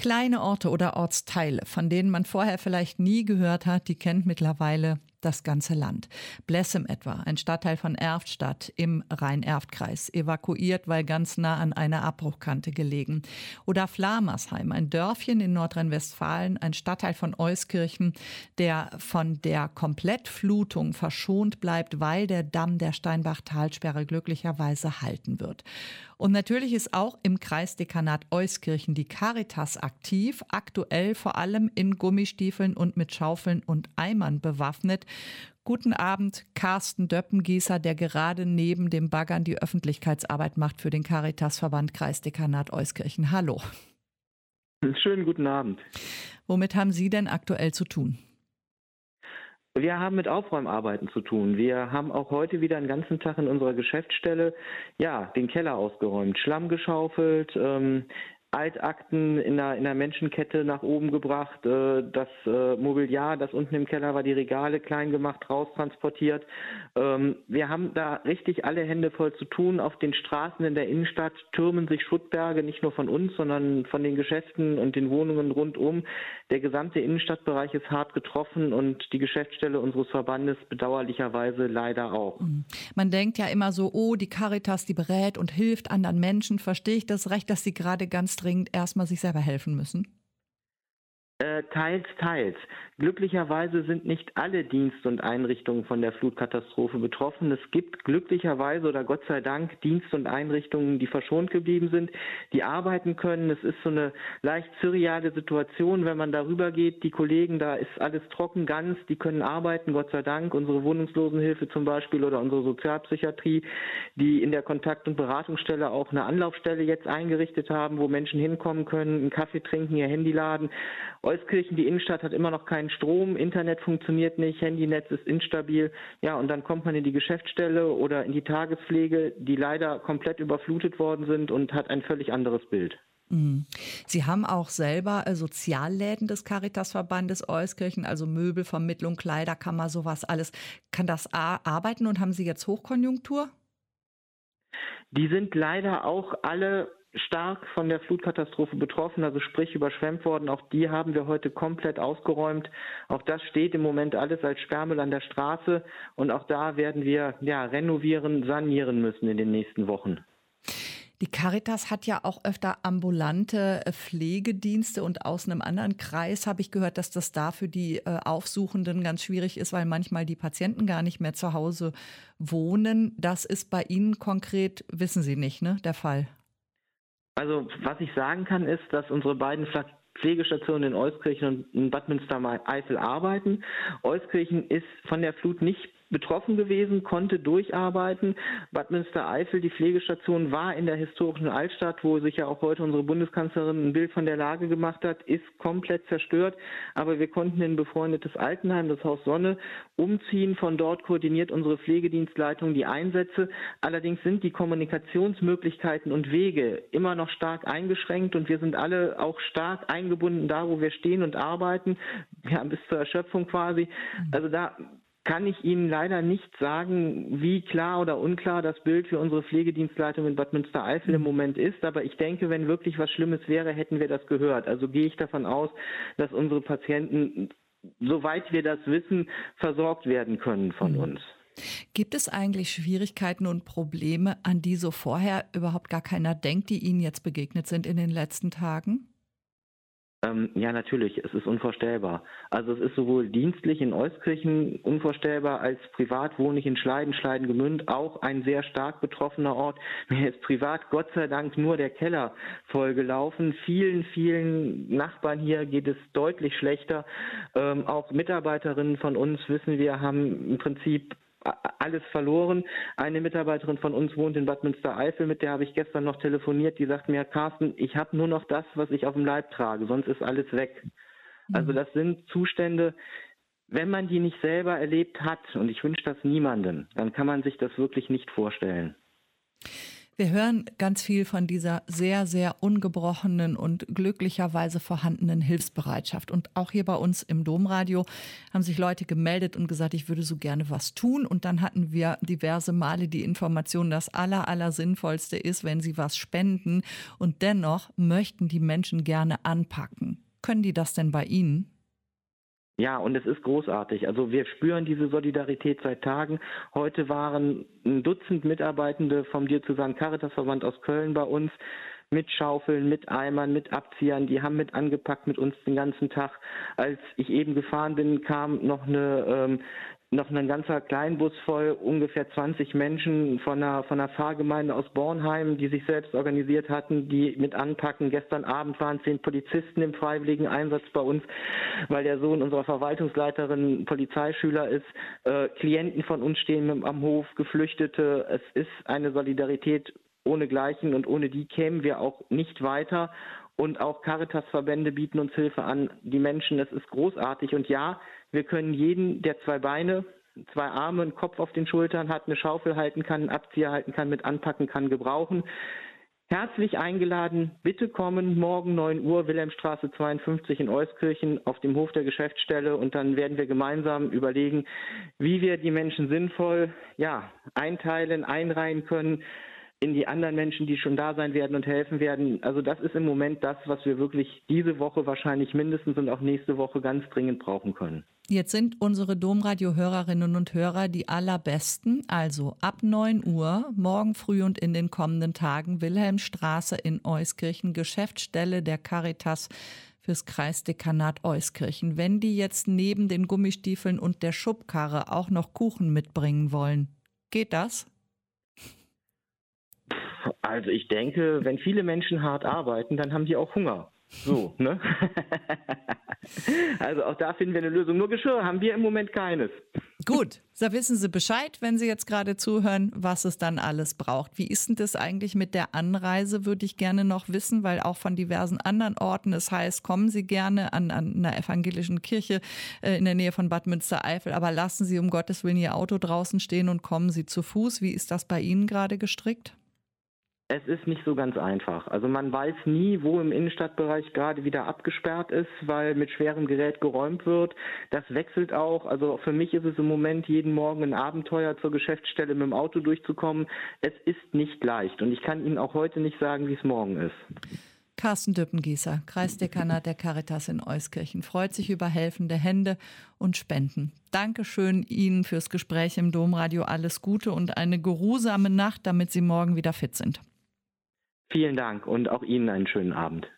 Kleine Orte oder Ortsteile, von denen man vorher vielleicht nie gehört hat, die kennt mittlerweile das ganze Land. Blessem etwa, ein Stadtteil von Erftstadt im Rhein-Erft-Kreis, evakuiert, weil ganz nah an einer Abbruchkante gelegen. Oder Flamersheim, ein Dörfchen in Nordrhein-Westfalen, ein Stadtteil von Euskirchen, der von der Komplettflutung verschont bleibt, weil der Damm der Steinbach-Talsperre glücklicherweise halten wird. Und natürlich ist auch im Kreisdekanat Euskirchen die Caritas aktiv, aktuell vor allem in Gummistiefeln und mit Schaufeln und Eimern bewaffnet. Guten Abend, Carsten Döppengießer, der gerade neben dem Baggern die Öffentlichkeitsarbeit macht für den Caritasverband Kreisdekanat Euskirchen. Hallo. Schönen guten Abend. Womit haben Sie denn aktuell zu tun? Wir haben mit Aufräumarbeiten zu tun. Wir haben auch heute wieder einen ganzen Tag in unserer Geschäftsstelle den Keller ausgeräumt, Schlamm geschaufelt, Altakten in einer Menschenkette nach oben gebracht, das Mobiliar, das unten im Keller war, die Regale klein gemacht, raustransportiert. Wir haben da richtig alle Hände voll zu tun. Auf den Straßen in der Innenstadt türmen sich Schuttberge, nicht nur von uns, sondern von den Geschäften und den Wohnungen rundum. Der gesamte Innenstadtbereich ist hart getroffen und die Geschäftsstelle unseres Verbandes bedauerlicherweise leider auch. Man denkt ja immer so, oh, die Caritas, die berät und hilft anderen Menschen. Verstehe ich das recht, dass sie gerade ganz dringend erstmal sich selber helfen müssen? Teils, teils. Glücklicherweise sind nicht alle Dienste und Einrichtungen von der Flutkatastrophe betroffen. Es gibt glücklicherweise oder Gott sei Dank Dienste und Einrichtungen, die verschont geblieben sind, die arbeiten können. Es ist so eine leicht surreale Situation, wenn man darüber geht. Die Kollegen, da ist alles trocken, ganz, die können arbeiten, Gott sei Dank. Unsere Wohnungslosenhilfe zum Beispiel oder unsere Sozialpsychiatrie, die in der Kontakt- und Beratungsstelle auch eine Anlaufstelle jetzt eingerichtet haben, wo Menschen hinkommen können, einen Kaffee trinken, ihr Handy laden. Euskirchen, die Innenstadt, hat immer noch keinen Strom, Internet funktioniert nicht, Handynetz ist instabil. Ja, und dann kommt man in die Geschäftsstelle oder in die Tagespflege, die leider komplett überflutet worden sind und hat ein völlig anderes Bild. Sie haben auch selber Sozialläden des Caritasverbandes Euskirchen, also Möbelvermittlung, Kleiderkammer, sowas alles. Kann das arbeiten und haben Sie jetzt Hochkonjunktur? Die sind leider auch alle stark von der Flutkatastrophe betroffen, also sprich überschwemmt worden. Auch die haben wir heute komplett ausgeräumt. Auch das steht im Moment alles als Sperrmüll an der Straße und auch da werden wir renovieren, sanieren müssen in den nächsten Wochen. Die Caritas hat ja auch öfter ambulante Pflegedienste und aus einem anderen Kreis habe ich gehört, dass das da für die Aufsuchenden ganz schwierig ist, weil manchmal die Patienten gar nicht mehr zu Hause wohnen. Das ist bei Ihnen konkret, wissen Sie nicht, ne, der Fall? Also was ich sagen kann, ist, dass unsere beiden Pflegestationen in Euskirchen und in Bad Münstereifel arbeiten. Euskirchen ist von der Flut nicht betroffen gewesen, konnte durcharbeiten. Bad Münstereifel, die Pflegestation, war in der historischen Altstadt, wo sich ja auch heute unsere Bundeskanzlerin ein Bild von der Lage gemacht hat, ist komplett zerstört. Aber wir konnten in ein befreundetes Altenheim, das Haus Sonne, umziehen. Von dort koordiniert unsere Pflegedienstleitung die Einsätze. Allerdings sind die Kommunikationsmöglichkeiten und Wege immer noch stark eingeschränkt und wir sind alle auch stark eingebunden da, wo wir stehen und arbeiten, bis zur Erschöpfung quasi. Also da kann ich Ihnen leider nicht sagen, wie klar oder unklar das Bild für unsere Pflegedienstleitung in Bad Münstereifel im Moment ist. Aber ich denke, wenn wirklich was Schlimmes wäre, hätten wir das gehört. Also gehe ich davon aus, dass unsere Patienten, soweit wir das wissen, versorgt werden können von uns. Gibt es eigentlich Schwierigkeiten und Probleme, an die so vorher überhaupt gar keiner denkt, die Ihnen jetzt begegnet sind in den letzten Tagen? Ja, natürlich, es ist unvorstellbar. Also es ist sowohl dienstlich in Euskirchen unvorstellbar, als privat wohne ich in Schleidengemünd, auch ein sehr stark betroffener Ort. Mir ist privat Gott sei Dank nur der Keller vollgelaufen. Vielen Nachbarn hier geht es deutlich schlechter. Auch Mitarbeiterinnen von uns, wissen wir, haben im Prinzip alles verloren. Eine Mitarbeiterin von uns wohnt in Bad Münstereifel, mit der habe ich gestern noch telefoniert, die sagt mir, Carsten, ich habe nur noch das, was ich auf dem Leib trage, sonst ist alles weg. Also das sind Zustände, wenn man die nicht selber erlebt hat, und ich wünsche das niemandem, dann kann man sich das wirklich nicht vorstellen. Wir hören ganz viel von dieser sehr, sehr ungebrochenen und glücklicherweise vorhandenen Hilfsbereitschaft. Und auch hier bei uns im Domradio haben sich Leute gemeldet und gesagt, ich würde so gerne was tun. Und dann hatten wir diverse Male die Information, das Allersinnvollste ist, wenn sie was spenden. Und dennoch möchten die Menschen gerne anpacken. Können die das denn bei Ihnen? Ja, und es ist großartig. Also wir spüren diese Solidarität seit Tagen. Heute waren ein Dutzend Mitarbeitende vom Diözesanen Caritasverband aus Köln bei uns mit Schaufeln, mit Eimern, mit Abziehern. Die haben mit angepackt mit uns den ganzen Tag. Als ich eben gefahren bin, kam noch ein ganzer Kleinbus voll, ungefähr 20 Menschen von einer Pfarrgemeinde aus Bornheim, die sich selbst organisiert hatten, die mit anpacken. Gestern Abend waren 10 Polizisten im freiwilligen Einsatz bei uns, weil der Sohn unserer Verwaltungsleiterin Polizeischüler ist. Klienten von uns stehen am Hof, Geflüchtete. Es ist eine Solidarität ohnegleichen und ohne die kämen wir auch nicht weiter. Und auch Caritas-Verbände bieten uns Hilfe an. Die Menschen, das ist großartig. Und ja, wir können jeden, der 2 Beine, 2 Arme, einen Kopf auf den Schultern hat, eine Schaufel halten kann, einen Abzieher halten kann, mit anpacken kann, gebrauchen. Herzlich eingeladen, bitte kommen, morgen 9 Uhr, Wilhelmstraße 52 in Euskirchen auf dem Hof der Geschäftsstelle, und dann werden wir gemeinsam überlegen, wie wir die Menschen sinnvoll einteilen, einreihen können in die anderen Menschen, die schon da sein werden und helfen werden. Also das ist im Moment das, was wir wirklich diese Woche wahrscheinlich mindestens und auch nächste Woche ganz dringend brauchen können. Jetzt sind unsere Domradio-Hörerinnen und Hörer die allerbesten. Also ab 9 Uhr, morgen früh und in den kommenden Tagen, Wilhelmstraße in Euskirchen, Geschäftsstelle der Caritas fürs Kreisdekanat Euskirchen. Wenn die jetzt neben den Gummistiefeln und der Schubkarre auch noch Kuchen mitbringen wollen, geht das? Also ich denke, wenn viele Menschen hart arbeiten, dann haben die auch Hunger. So, ne? Also auch da finden wir eine Lösung. Nur Geschirr haben wir im Moment keines. Gut, da wissen Sie Bescheid, wenn Sie jetzt gerade zuhören, was es dann alles braucht. Wie ist denn das eigentlich mit der Anreise, würde ich gerne noch wissen, weil auch von diversen anderen Orten es heißt, kommen Sie gerne an einer evangelischen Kirche in der Nähe von Bad Münstereifel, aber lassen Sie um Gottes Willen Ihr Auto draußen stehen und kommen Sie zu Fuß. Wie ist das bei Ihnen gerade gestrickt? Es ist nicht so ganz einfach. Also man weiß nie, wo im Innenstadtbereich gerade wieder abgesperrt ist, weil mit schwerem Gerät geräumt wird. Das wechselt auch. Also für mich ist es im Moment jeden Morgen ein Abenteuer, zur Geschäftsstelle mit dem Auto durchzukommen. Es ist nicht leicht und ich kann Ihnen auch heute nicht sagen, wie es morgen ist. Carsten Düppengießer, Kreisdekanat der Caritas in Euskirchen, freut sich über helfende Hände und Spenden. Dankeschön Ihnen fürs Gespräch im Domradio. Alles Gute und eine geruhsame Nacht, damit Sie morgen wieder fit sind. Vielen Dank und auch Ihnen einen schönen Abend.